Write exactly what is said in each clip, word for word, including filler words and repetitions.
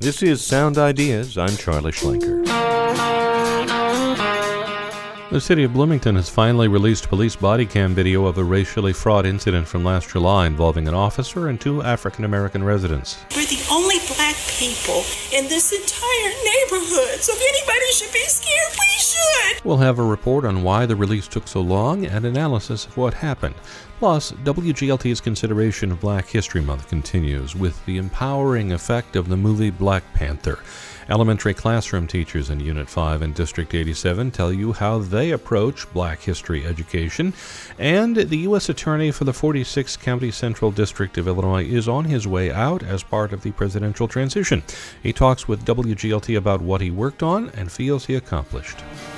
This is Sound Ideas. I'm Charlie Schlenker. The city of Bloomington has finally released police body cam video of a racially fraught incident from last July involving an officer and two African-American residents. We're the only black people in this entire neighborhood, so if anybody should be scared, we should. We'll have a report on why the release took so long and analysis of what happened. Plus, W G L T's consideration of Black History Month continues with the empowering effect of the movie Black Panther. Elementary classroom teachers in Unit five and District eighty-seven tell you how they approach Black history education. And the U S Attorney for the forty-sixth County Central District of Illinois is on his way out as part of the presidential transition. He talks with W G L T about what he worked on and feels he accomplished.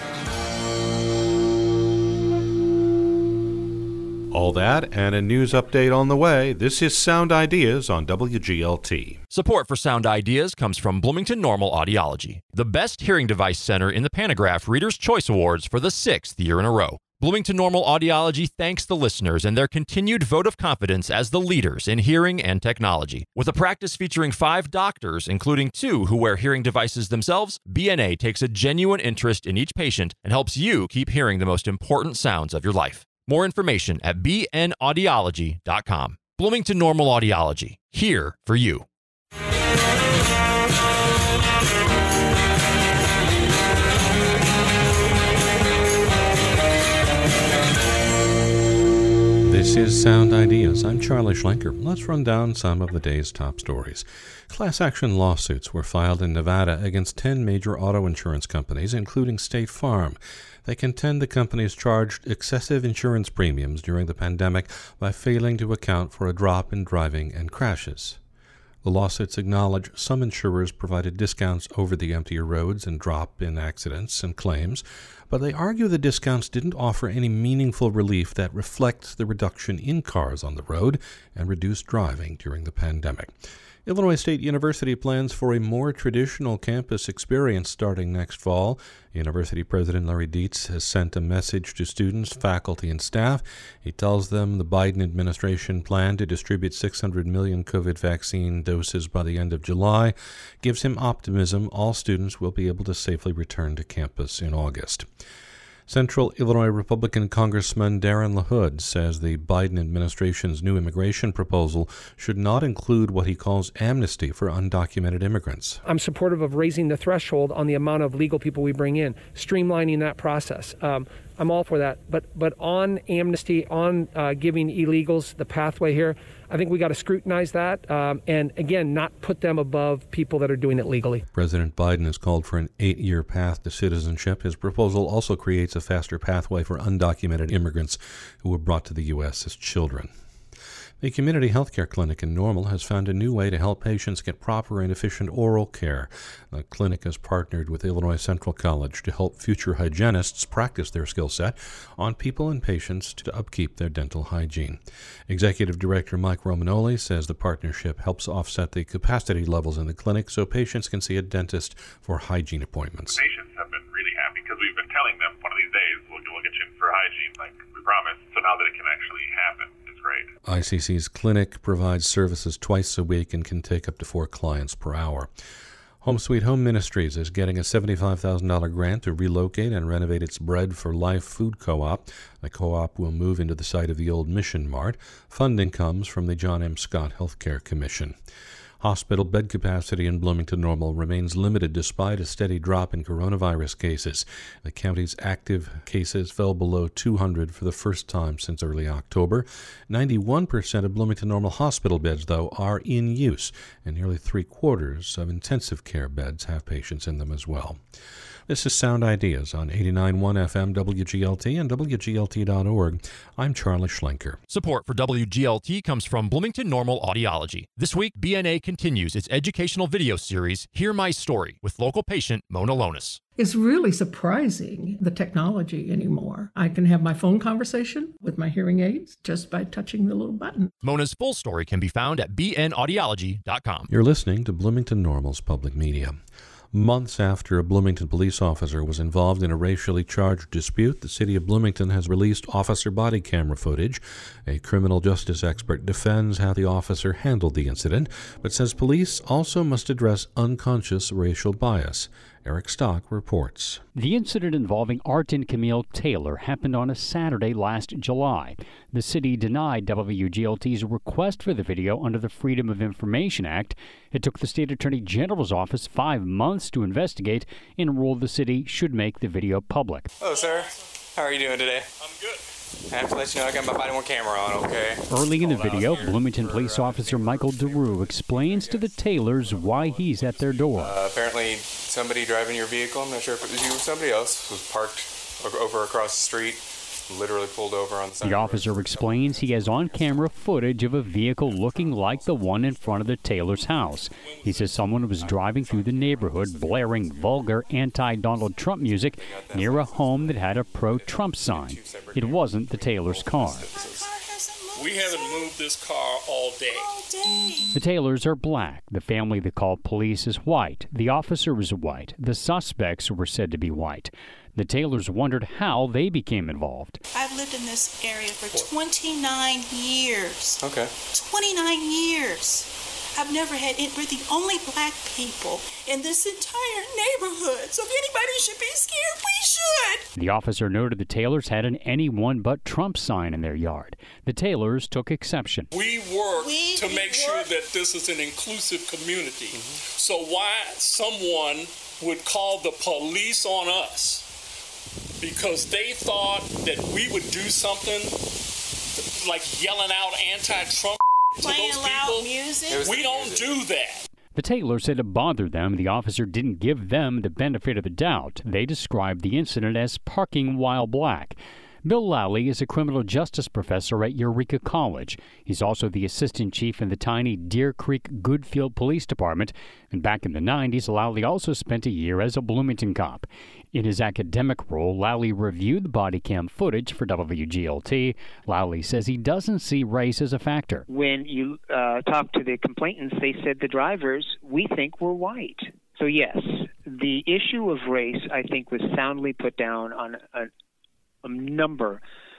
All that and a news update on the way. This is Sound Ideas on W G L T. Support for Sound Ideas comes from Bloomington Normal Audiology, the best hearing device center in the Panagraph Reader's Choice Awards for the sixth year in a row. Bloomington Normal Audiology thanks the listeners and their continued vote of confidence as the leaders in hearing and technology. With a practice featuring five doctors, including two who wear hearing devices themselves, B N A takes a genuine interest in each patient and helps you keep hearing the most important sounds of your life. More information at b n audiology dot com. Bloomington Normal Audiology, here for you. This is Sound Ideas. I'm Charlie Schlenker. Let's run down some of the day's top stories. Class action lawsuits were filed in Nevada against ten major auto insurance companies, including State Farm. They contend the companies charged excessive insurance premiums during the pandemic by failing to account for a drop in driving and crashes. The lawsuits acknowledge some insurers provided discounts over the emptier roads and drop in accidents and claims, but they argue the discounts didn't offer any meaningful relief that reflects the reduction in cars on the road and reduced driving during the pandemic. Illinois State University plans for a more traditional campus experience starting next fall. University President Larry Dietz has sent a message to students, faculty, and staff. He tells them the Biden administration plan to distribute six hundred million COVID vaccine doses by the end of July gives him optimism all students will be able to safely return to campus in August. Central Illinois Republican Congressman Darren LaHood says the Biden administration's new immigration proposal should not include what he calls amnesty for undocumented immigrants. I'm supportive of raising the threshold on the amount of legal people we bring in, streamlining that process. Um, I'm all for that. But but on amnesty, on uh, giving illegals the pathway here, I think we got to scrutinize that um, and, again, not put them above people that are doing it legally. President Biden has called for an eight-year path to citizenship. His proposal also creates a faster pathway for undocumented immigrants who were brought to the U S as children. The community health care clinic in Normal has found a new way to help patients get proper and efficient oral care. The clinic has partnered with Illinois Central College to help future hygienists practice their skill set on people and patients to upkeep their dental hygiene. Executive Director Mike Romanoli says the partnership helps offset the capacity levels in the clinic so patients can see a dentist for hygiene appointments. Patients have been really happy because we've been telling them one of these days we'll, we'll get you in for hygiene like we promised. So now that it can actually happen, it's great. I C C's clinic provides services twice a week and can take up to four clients per hour. Home Sweet Home Ministries is getting a seventy-five thousand dollars grant to relocate and renovate its Bread for Life food co-op. The co-op will move into the site of the old Mission Mart. Funding comes from the John M. Scott Healthcare Commission. Hospital bed capacity in Bloomington Normal remains limited despite a steady drop in coronavirus cases. The county's active cases fell below two hundred for the first time since early October. ninety-one percent of Bloomington Normal hospital beds, though, are in use, and nearly three-quarters of intensive care beds have patients in them as well. This is Sound Ideas on eighty-nine point one F M W G L T and W G L T dot org. I'm Charlie Schlenker. Support for W G L T comes from Bloomington Normal Audiology. This week, B N A continues its educational video series, Hear My Story, with local patient Mona Lonis. It's really surprising, the technology anymore. I can have my phone conversation with my hearing aids just by touching the little button. Mona's full story can be found at b n audiology dot com. You're listening to Bloomington Normal's Public Media. Months after a Bloomington police officer was involved in a racially charged dispute, the city of Bloomington has released officer body camera footage. A criminal justice expert defends how the officer handled the incident, but says police also must address unconscious racial bias. Eric Stock reports. The incident involving Arden Camille Taylor happened on a Saturday last July. The city denied W G L T's request for the video under the Freedom of Information Act. It took the state attorney general's office five months to investigate and ruled the city should make the video public. Hello, sir. How are you doing today? I'm good. I have to let you know I got my body worn camera on, okay? Early in the video, Bloomington police officer Michael DeRue explains to the Taylors why he's at their door. Uh, apparently, somebody driving your vehicle, I'm not sure if it was you or somebody else, was parked over across the street, literally pulled over on the side. The officer explains he has on-camera footage of a vehicle looking like the one in front of the Taylor's house. He says someone was driving through the neighborhood blaring vulgar anti-Donald Trump music near a home that had a pro-Trump sign. It wasn't the Taylor's car. We haven't moved this car all day. The Taylors are black. The family that called police is white. The officer is white. The suspects were said to be white. The Taylors wondered how they became involved. I've lived in this area for twenty-nine years. Okay. twenty-nine years. I've never had it. We're the only black people in this entire neighborhood. So if anybody should be scared, we should. The officer noted the Taylors had an anyone but Trump sign in their yard. The Taylors took exception. We work We- to we make work. sure that this is an inclusive community. Mm-hmm. So why someone would call the police on us because they thought that we would do something like yelling out anti-Trump to Playing those loud people? music. We don't do that. The Taylors said it bothered them the officer didn't give them the benefit of the doubt. They described the incident as parking while black. Bill Lally is a criminal justice professor at Eureka College. He's also the assistant chief in the tiny Deer Creek Goodfield Police Department. And back in the nineties, Lally also spent a year as a Bloomington cop. In his academic role, Lally reviewed the body cam footage for W G L T. Lally says he doesn't see race as a factor. When you uh, talk to the complainants, they said the drivers, we think, were white. So, yes, the issue of race, I think, was soundly put down on a a number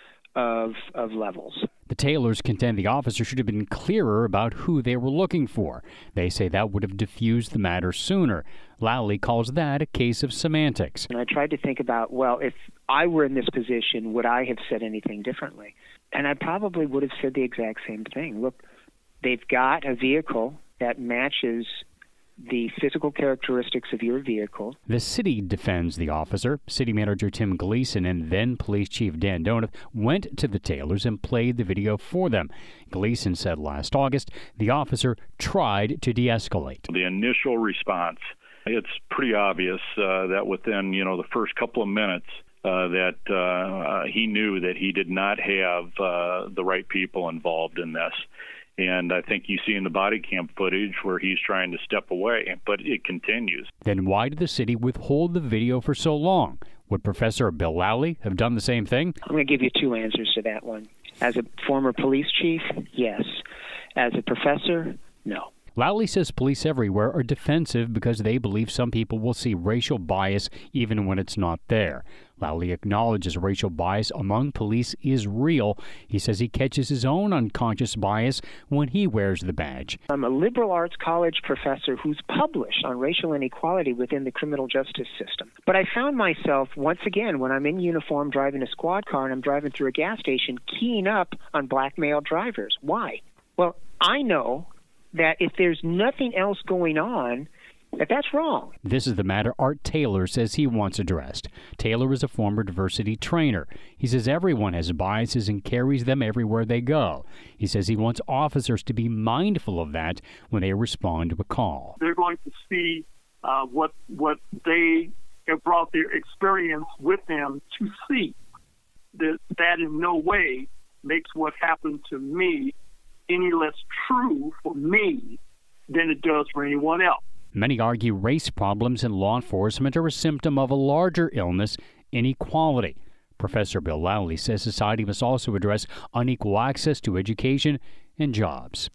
of of levels. The Taylors contend the officer should have been clearer about who they were looking for. They say that would have diffused the matter sooner. Lally calls that a case of semantics. And I tried to think about, well, if I were in this position, would I have said anything differently? And I probably would have said the exact same thing. Look, they've got a vehicle that matches the physical characteristics of your vehicle. The city defends the officer. City Manager Tim Gleason and then Police Chief Dan Donath went to the Taylors and played the video for them. Gleason said last August the officer tried to de-escalate. The initial response, it's pretty obvious uh, that within, you know, the first couple of minutes uh, that uh, he knew that he did not have uh, the right people involved in this. And I think you see in the body cam footage where he's trying to step away, but it continues. Then why did the city withhold the video for so long? Would Professor Bill Lally have done the same thing? I'm going to give you two answers to that one. As a former police chief, yes. As a professor, no. Lally says police everywhere are defensive because they believe some people will see racial bias even when it's not there. Lally acknowledges racial bias among police is real. He says he catches his own unconscious bias when he wears the badge. I'm a liberal arts college professor who's published on racial inequality within the criminal justice system. But I found myself, once again, when I'm in uniform driving a squad car and I'm driving through a gas station, keying up on black male drivers. Why? Well, I know that if there's nothing else going on, that that's wrong. This is the matter Art Taylor says he wants addressed. Taylor is a former diversity trainer. He says everyone has biases and carries them everywhere they go. He says he wants officers to be mindful of that when they respond to a call. They're going to see uh, what what they have brought their experience with them to see. That, that in no way makes what happened to me any less true for me than it does for anyone else. Many argue race problems in law enforcement are a symptom of a larger illness, inequality. Professor Bill Lally says society must also address unequal access to education and jobs.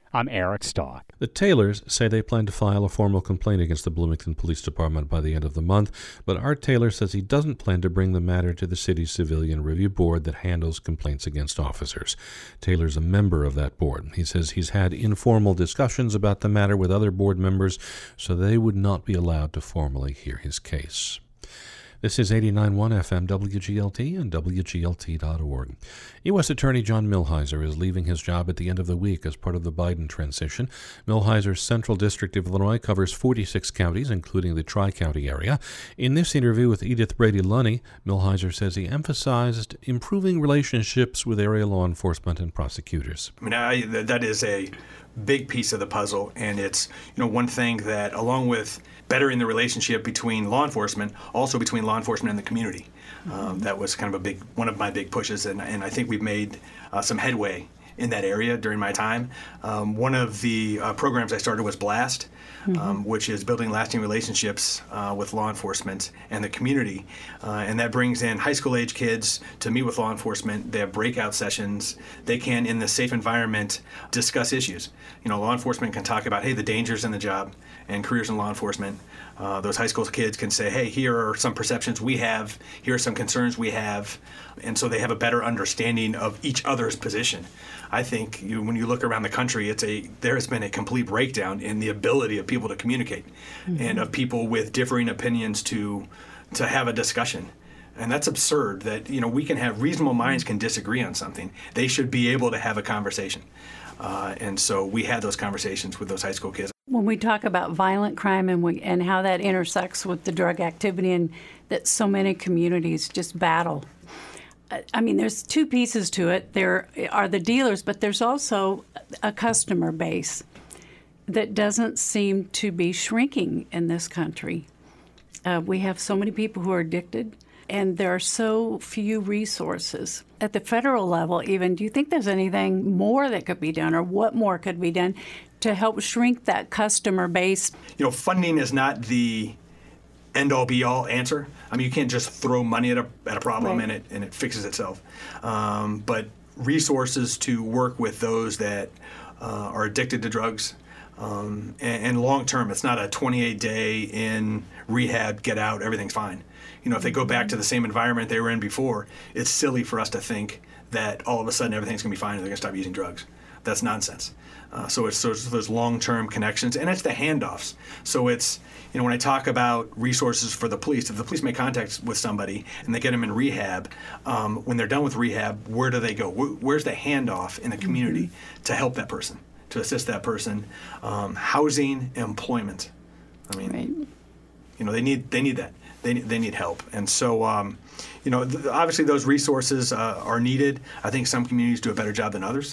I'm Eric Stock. The Taylors say they plan to file a formal complaint against the Bloomington Police Department by the end of the month, but Art Taylor says he doesn't plan to bring the matter to the city's Civilian Review Board that handles complaints against officers. Taylor's a member of that board. He says he's had informal discussions about the matter with other board members, so they would not be allowed to formally hear his case. This is eighty-nine point one F M W G L T and W G L T dot org. U S Attorney John Milhiser is leaving his job at the end of the week as part of the Biden transition. Milhiser's Central District of Illinois covers forty-six counties, including the Tri-County area. In this interview with Edith Brady-Lunny, Milhiser says he emphasized improving relationships with area law enforcement and prosecutors. I mean, I, that is a big piece of the puzzle, and it's, you know, one thing that, along with bettering the relationship between law enforcement, also between law enforcement and the community. Mm-hmm. Um, that was kind of a big, one of my big pushes, and, and I think we've made uh, some headway in that area during my time. Um, one of the uh, programs I started was BLAST, mm-hmm. um, which is building lasting relationships uh, with law enforcement and the community. Uh, and that brings in high school age kids to meet with law enforcement. They have breakout sessions. They can, in the safe environment, discuss issues. You know, law enforcement can talk about, hey, the dangers in the job and careers in law enforcement. Uh, those high school kids can say, hey, here are some perceptions we have, here are some concerns we have, and so they have a better understanding of each other's position. I think you, when you look around the country, it's a there has been a complete breakdown in the ability of people to communicate, mm-hmm. and of people with differing opinions to to have a discussion. And that's absurd that, you know, we can have reasonable minds can disagree on something. They should be able to have a conversation. Uh, and so we had those conversations with those high school kids. When we talk about violent crime and we, and how that intersects with the drug activity and that so many communities just battle, I mean, there's two pieces to it. There are the dealers, but there's also a customer base that doesn't seem to be shrinking in this country. Uh, we have so many people who are addicted, and there are so few resources. At the federal level even, do you think there's anything more that could be done, or what more could be done to help shrink that customer base? You know, funding is not the end-all be-all answer. I mean, you can't just throw money at a at a problem right. and it and it fixes itself. Um, but resources to work with those that uh, are addicted to drugs, um, and, and long-term. It's not a twenty-eight day in rehab, get out, everything's fine. You know, if they go back to the same environment they were in before, it's silly for us to think that all of a sudden everything's going to be fine and they're going to stop using drugs. That's nonsense. Uh, so it's those, those long-term connections, and it's the handoffs. So it's, you know, when I talk about resources for the police, if the police make contact with somebody and they get them in rehab, um, when they're done with rehab, where do they go? Where's the handoff in the community mm-hmm. to help that person, to assist that person? Um, housing, employment. I mean, right. you know, they need they need that. They they need help, and so um, you know, th- obviously those resources uh, are needed. I think some communities do a better job than others.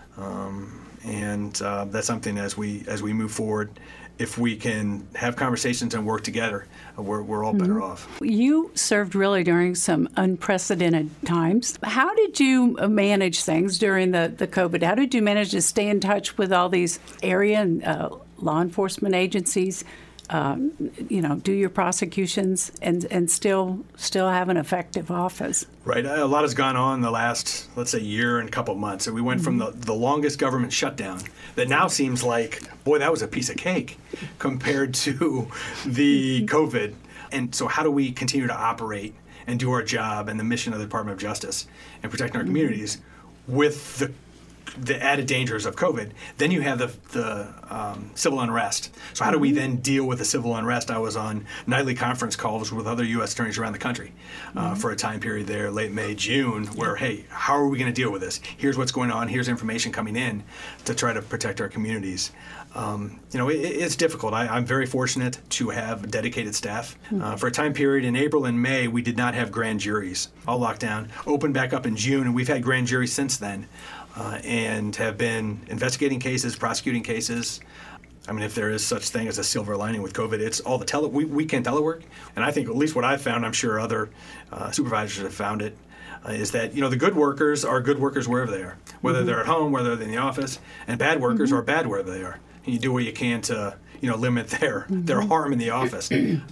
Um, and uh, that's something as we as we move forward, if we can have conversations and work together, uh, we're we're all better mm-hmm. off. You served really during some unprecedented times. How did you manage things during the, the COVID? How did you manage to stay in touch with all these area and uh, law enforcement agencies? Um, you know, do your prosecutions and and still still have an effective office. Right. A lot has gone on the last, let's say, year and a couple of months. So we went mm-hmm. from the, the longest government shutdown that now seems like, boy, that was a piece of cake compared to the COVID. And so how do we continue to operate and do our job and the mission of the Department of Justice and protecting our mm-hmm. communities with the the added dangers of COVID? Then you have the the um, civil unrest. So how do we then deal with the civil unrest? I was on nightly conference calls with other U S attorneys around the country uh, mm-hmm. for a time period there, late May, June, where, hey, how are we going to deal with this? Here's what's going on. Here's information coming in to try to protect our communities. Um, you know, it, it's difficult. I, I'm very fortunate to have dedicated staff. Mm-hmm. Uh, for a time period in April and May, we did not have grand juries. All locked down. Opened back up in June, and we've had grand juries since then. Uh, and have been investigating cases, prosecuting cases. I mean, if there is such thing as a silver lining with COVID, it's all the tele we, weekend telework. And I think at least what I've found, I'm sure other uh, supervisors have found it, uh, is that, you know, the good workers are good workers wherever they are, whether mm-hmm. they're at home, whether they're in the office, and bad workers mm-hmm. are bad wherever they are. And you do what you can to, you know, limit their, mm-hmm. their harm in the office.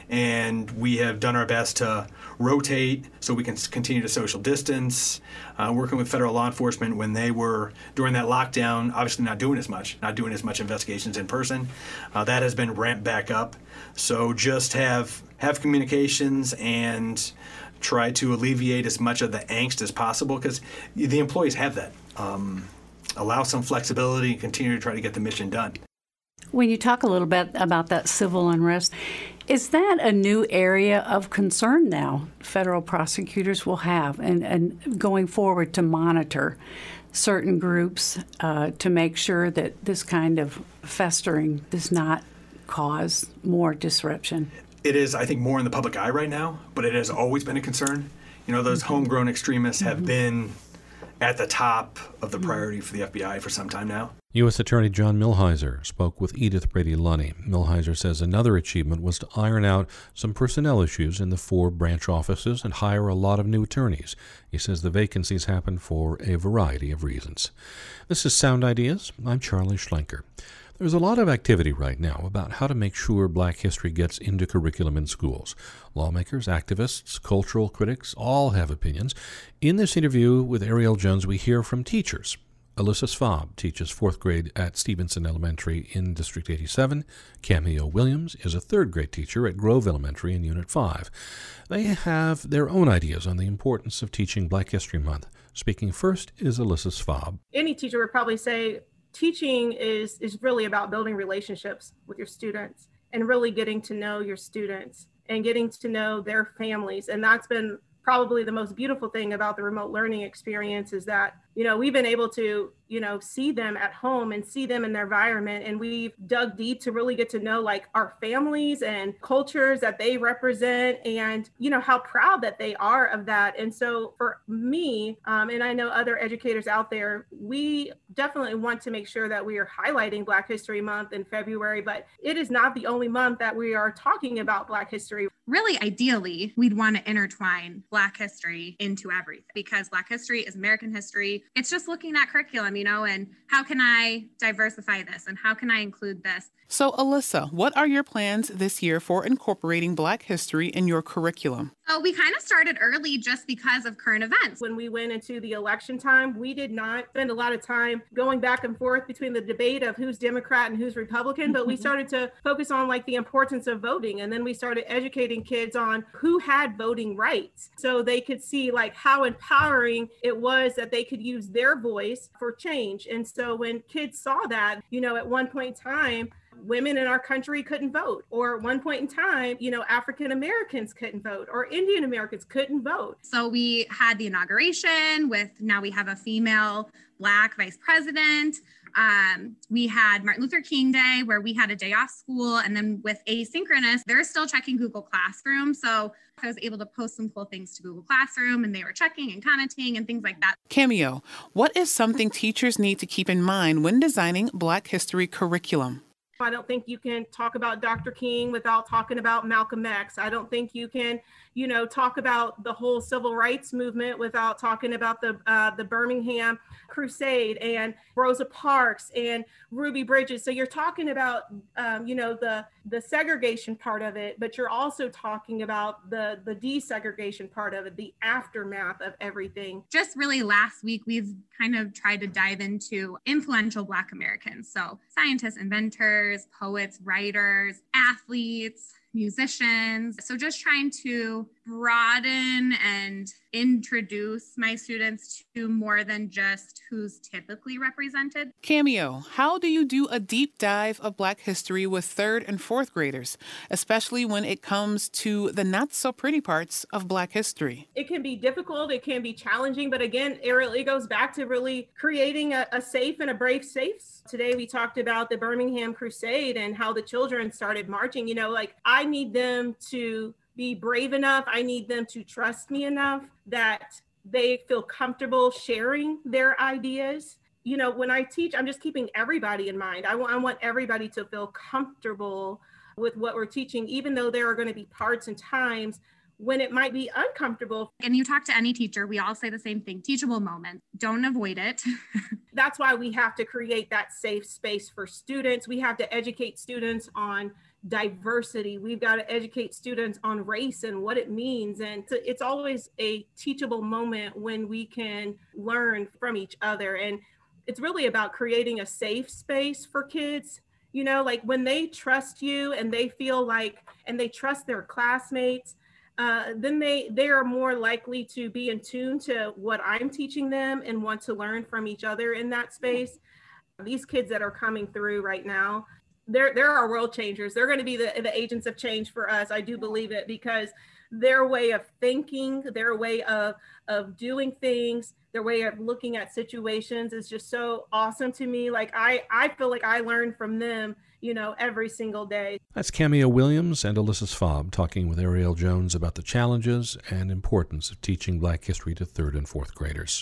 and we have done our best to rotate so we can continue to social distance, uh, working with federal law enforcement when they were, during that lockdown, obviously not doing as much, not doing as much investigations in person. Uh, that has been ramped back up. So just have have communications and try to alleviate as much of the angst as possible, because the employees have that. Um, allow some flexibility and continue to try to get the mission done. When you talk a little bit about that civil unrest, is that a new area of concern now federal prosecutors will have and, and going forward to monitor certain groups uh, to make sure that this kind of festering does not cause more disruption? It is, I think, more in the public eye right now, but it has always been a concern. You know, those mm-hmm. homegrown extremists have mm-hmm. been at the top of the priority for the F B I for some time now. U S Attorney John Millhiser spoke with Edith Brady-Lunny. Millhiser says another achievement was to iron out some personnel issues in the four branch offices and hire a lot of new attorneys. He says the vacancies happened for a variety of reasons. This is Sound Ideas. I'm Charlie Schlenker. There's a lot of activity right now about how to make sure Black history gets into curriculum in schools. Lawmakers, activists, cultural critics all have opinions. In this interview with Ariel Jones, we hear from teachers. Alyssa Svab teaches fourth grade at Stevenson Elementary in District eighty-seven. Cameo Williams is a third grade teacher at Grove Elementary in Unit five. They have their own ideas on the importance of teaching Black History Month. Speaking first is Alyssa Svab. Any teacher would probably say teaching is, is really about building relationships with your students and really getting to know your students and getting to know their families. And that's been probably the most beautiful thing about the remote learning experience is that, you know, we've been able to, you know, see them at home and see them in their environment. And we've dug deep to really get to know like our families and cultures that they represent and, you know, how proud that they are of that. And so for me, um, and I know other educators out there, we definitely want to make sure that we are highlighting Black History Month in February, but it is not the only month that we are talking about Black history. Really, ideally, we'd want to intertwine Black history into everything because Black history is American history. It's just looking at curriculum, you know, and how can I diversify this and how can I include this? So, Alyssa, what are your plans this year for incorporating Black history in your curriculum? So we kind of started early just because of current events. When we went into the election time, we did not spend a lot of time going back and forth between the debate of who's Democrat and who's Republican, but we started to focus on like the importance of voting. And then we started educating kids on who had voting rights so they could see like how empowering it was that they could use their voice for change. And so when kids saw that, you know, at one point in time, women in our country couldn't vote, or at one point in time, you know, African Americans couldn't vote, or Indian Americans couldn't vote. So we had the inauguration with, now we have a female Black vice president. Um, we had Martin Luther King Day where we had a day off school, and then with asynchronous, they're still checking Google Classroom. So I was able to post some cool things to Google Classroom and they were checking and commenting and things like that. Cameo, what is something teachers need to keep in mind when designing Black history curriculum? I don't think you can talk about Doctor King without talking about Malcolm X. I don't think you can, you know, talk about the whole civil rights movement without talking about the uh, the Birmingham Crusade and Rosa Parks and Ruby Bridges. So you're talking about, um, you know, the the segregation part of it, but you're also talking about the the desegregation part of it, the aftermath of everything. Just really last week, we've kind of tried to dive into influential Black Americans. So scientists, inventors, poets, writers, athletes, musicians. So just trying to broaden and introduce my students to more than just who's typically represented. Cameo, how do you do a deep dive of Black history with third and fourth graders, especially when it comes to the not so pretty parts of Black history? It can be difficult, it can be challenging, but again, Ariel, it goes back to really creating a, a safe and a brave space. Today we talked about the Birmingham Crusade and how the children started marching. You know, like I need them to be brave enough. I need them to trust me enough that they feel comfortable sharing their ideas. You know, when I teach, I'm just keeping everybody in mind. I want, I want everybody to feel comfortable with what we're teaching, even though there are going to be parts and times when it might be uncomfortable. And you talk to any teacher, we all say the same thing, teachable moment. Don't avoid it. That's why we have to create that safe space for students. We have to educate students on diversity. We've got to educate students on race and what it means. And it's always a teachable moment when we can learn from each other. And it's really about creating a safe space for kids. You know, like when they trust you and they feel like, and they trust their classmates, uh, then they, they are more likely to be in tune to what I'm teaching them and want to learn from each other in that space. These kids that are coming through right now, they're, they're our world changers. They're going to be the, the agents of change for us. I do believe it, because their way of thinking, their way of, of doing things, their way of looking at situations is just so awesome to me. Like I, I feel like I learn from them, you know, every single day. That's Camia Williams and Alyssa Sfaub talking with Ariel Jones about the challenges and importance of teaching Black history to third and fourth graders.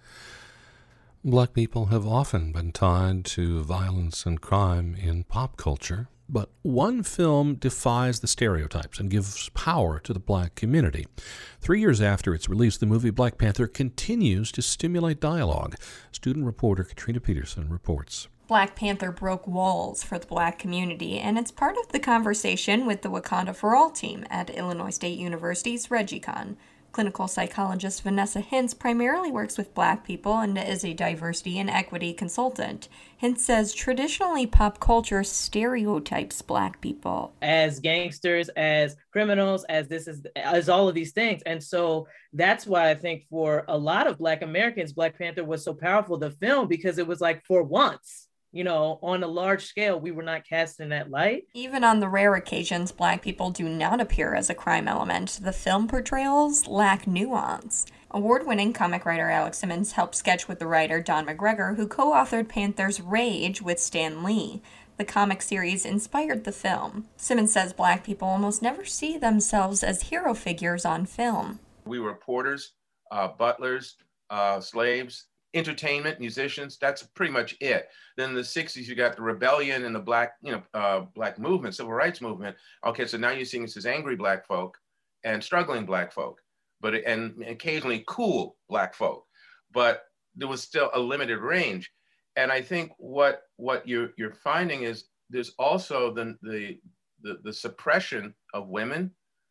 Black people have often been tied to violence and crime in pop culture, but one film defies the stereotypes and gives power to the Black community. Three years after its release, the movie Black Panther continues to stimulate dialogue. Student reporter Katrina Peterson reports. Black Panther broke walls for the Black community, and it's part of the conversation with the Wakanda for All team at Illinois State University's RegieCon. Clinical psychologist Vanessa Hintz primarily works with Black people and is a diversity and equity consultant. Hintz says traditionally pop culture stereotypes Black people as gangsters, as criminals, as this is as all of these things. And so that's why I think for a lot of Black Americans, Black Panther was so powerful, the film, because it was like, for once, you know, on a large scale, we were not cast in that light. Even on the rare occasions Black people do not appear as a crime element, the film portrayals lack nuance. Award-winning comic writer Alex Simmons helped sketch with the writer Don McGregor, who co-authored Panther's Rage with Stan Lee. The comic series inspired the film. Simmons says Black people almost never see themselves as hero figures on film. We were porters, uh, butlers, uh, slaves, entertainment, musicians. That's pretty much it. Then in the sixties, you got the rebellion and the black, you know, uh, black movement, civil rights movement. Okay, so now you're seeing this as angry Black folk and struggling Black folk, but and occasionally cool Black folk. But there was still a limited range. And I think what what you're you're finding is there's also the the the, the suppression of women,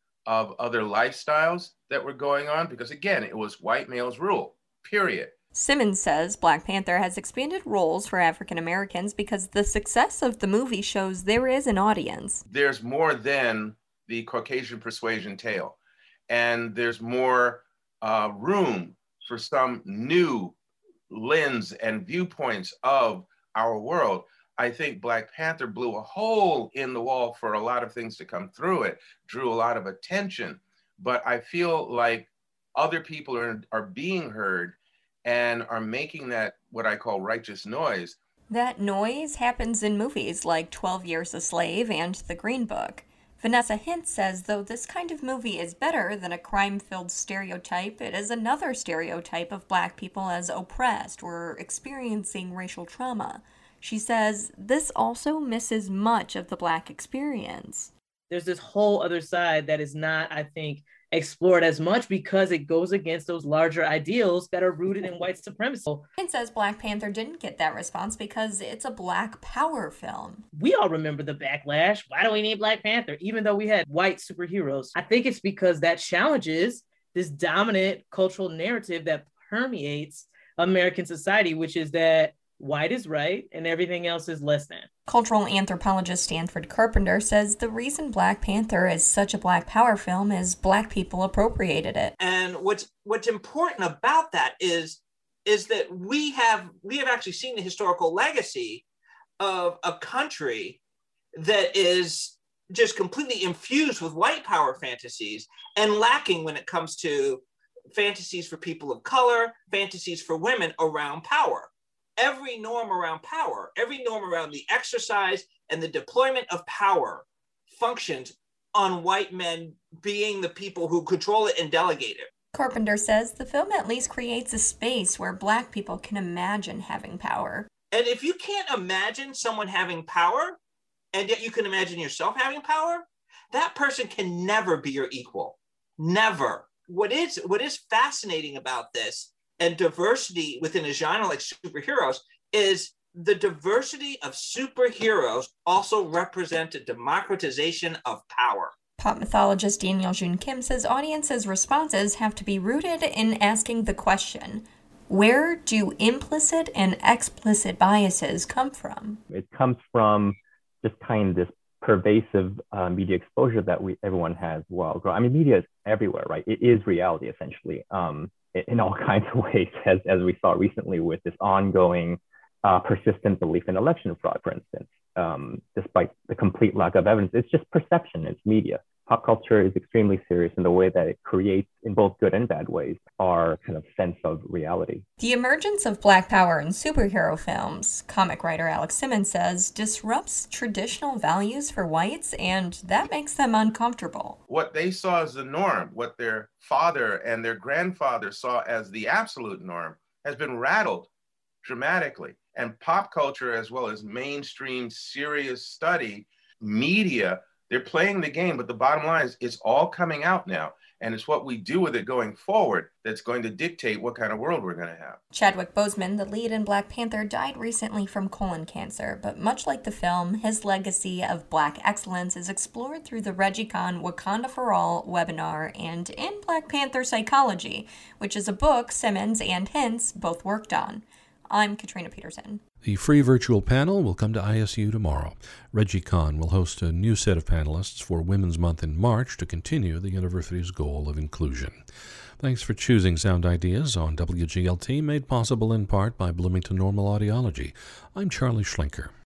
of other lifestyles that were going on, because again, it was white males rule, period. Simmons says Black Panther has expanded roles for African Americans because the success of the movie shows there is an audience. There's more than the Caucasian persuasion tale, and there's more uh, room for some new lens and viewpoints of our world. I think Black Panther blew a hole in the wall for a lot of things to come through it, drew a lot of attention, but I feel like other people are, are being heard and are making that what I call righteous noise. That noise happens in movies like twelve Years a Slave and The Green Book. Vanessa Hintz says though this kind of movie is better than a crime-filled stereotype, it is another stereotype of Black people as oppressed or experiencing racial trauma. She says this also misses much of the Black experience. There's this whole other side that is not, I think, explored as much because it goes against those larger ideals that are rooted in white supremacy. And says Black Panther didn't get that response because it's a Black power film. We all remember the backlash. Why do we need Black Panther? Even though we had white superheroes. I think it's because that challenges this dominant cultural narrative that permeates American society, which is that white is right and everything else is less than. Cultural anthropologist Stanford Carpenter says the reason Black Panther is such a Black power film is Black people appropriated it. And what's what's important about that is is that we have we have actually seen the historical legacy of a country that is just completely infused with white power fantasies and lacking when it comes to fantasies for people of color, fantasies for women around power. Every norm around power, every norm around the exercise and the deployment of power functions on white men being the people who control it and delegate it. Carpenter says the film at least creates a space where Black people can imagine having power. And if you can't imagine someone having power, and yet you can imagine yourself having power, that person can never be your equal. Never. What is what is fascinating about this and diversity within a genre like superheroes is the diversity of superheroes also represent a democratization of power. Pop mythologist Daniel June Kim says audiences' responses have to be rooted in asking the question, where do implicit and explicit biases come from? It comes from just kind of this pervasive uh, media exposure that we everyone has while growing. I mean, media is everywhere, right? It is reality, essentially, um, in, in all kinds of ways, as, as we saw recently with this ongoing uh, persistent belief in election fraud, for instance. Um, despite the complete lack of evidence, it's just perception, it's media. Pop culture is extremely serious in the way that it creates, in both good and bad ways, our kind of sense of reality. The emergence of Black power in superhero films, comic writer Alex Simmons says, disrupts traditional values for whites, and that makes them uncomfortable. What they saw as the norm, what their father and their grandfather saw as the absolute norm, has been rattled dramatically. And pop culture, as well as mainstream serious study, media, they're playing the game, but the bottom line is it's all coming out now. And it's what we do with it going forward that's going to dictate what kind of world we're going to have. Chadwick Boseman, the lead in Black Panther, died recently from colon cancer, but much like the film, his legacy of Black excellence is explored through the ReggieCon Wakanda for All webinar and in Black Panther Psychology, which is a book Simmons and Hintz both worked on. I'm Katrina Peterson. The free virtual panel will come to I S U tomorrow. ReggieCon will host a new set of panelists for Women's Month in March to continue the university's goal of inclusion. Thanks for choosing Sound Ideas on W G L T, made possible in part by Bloomington Normal Audiology. I'm Charlie Schlenker.